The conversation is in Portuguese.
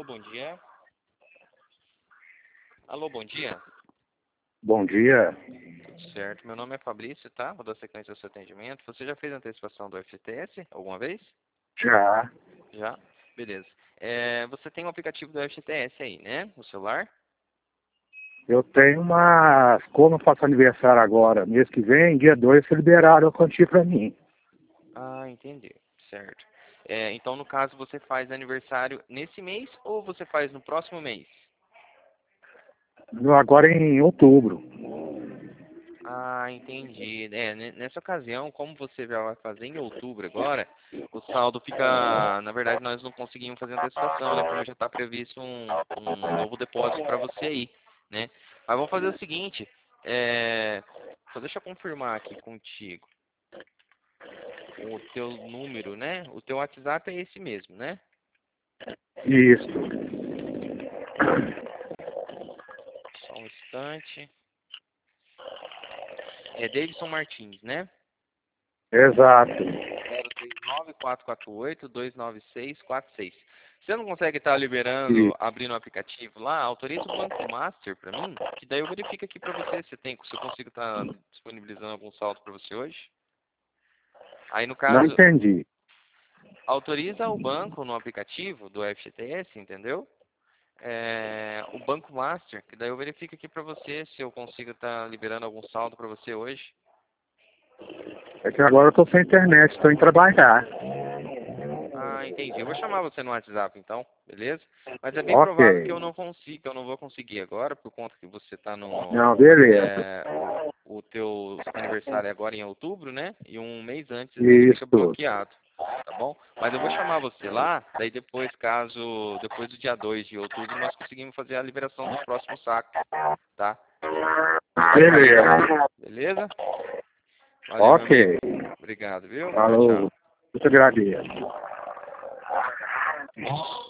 bom dia. Alô, bom dia. Bom dia. Tudo certo. Meu nome é Fabrício, tá? Vou dar sequência ao seu atendimento. Você já fez a antecipação do FGTS alguma vez? Já. Já? Beleza. Você tem o aplicativo do FGTS aí, né? No celular? Eu tenho uma. Como eu faço aniversário agora, mês que vem, dia 2, eles liberaram a quantia pra mim. Ah, entendi. Certo. Então, no caso, você faz aniversário nesse mês ou você faz no próximo mês? Agora em outubro. Ah, entendi. Nessa ocasião, como você já vai fazer em outubro agora, o saldo fica. Na verdade, nós não conseguimos fazer antecipação, né? Como já está previsto um novo depósito para você aí, né? Mas vamos fazer o seguinte. Só deixa eu confirmar aqui contigo. O teu número, né? O teu WhatsApp é esse mesmo, né? Isso. Só um instante. É Davidson Martins, né? Exato. 039-448-29646. Você não consegue estar liberando, Isso. abrindo o aplicativo lá? Autoriza o Banco Master para mim, que daí eu verifico aqui para você se eu consigo estar disponibilizando algum saldo para você hoje. Aí, no Não caso, entendi. autoriza o banco no aplicativo do FGTS, entendeu? O Banco Master, que daí eu verifico aqui para você se eu consigo estar liberando algum saldo para você hoje. É que agora eu tô sem internet, estou em trabalhar. Ah, entendi. Eu vou chamar você no WhatsApp então, beleza? Mas é bem provável que Ok. eu não consiga, que eu não vou conseguir agora, por conta que você está no. Não, beleza. O teu aniversário é agora em outubro, né? E um mês antes ele fica Isso. bloqueado, tá bom? Mas eu vou chamar você lá, daí depois, depois do dia 2 de outubro, nós conseguimos fazer a liberação dos próximos sacos, tá? Você vai estar liberado, Beleza. beleza? Valeu, meu Ok. amigo. Obrigado, viu? Tchau, Falou. tchau. Muito agradeço.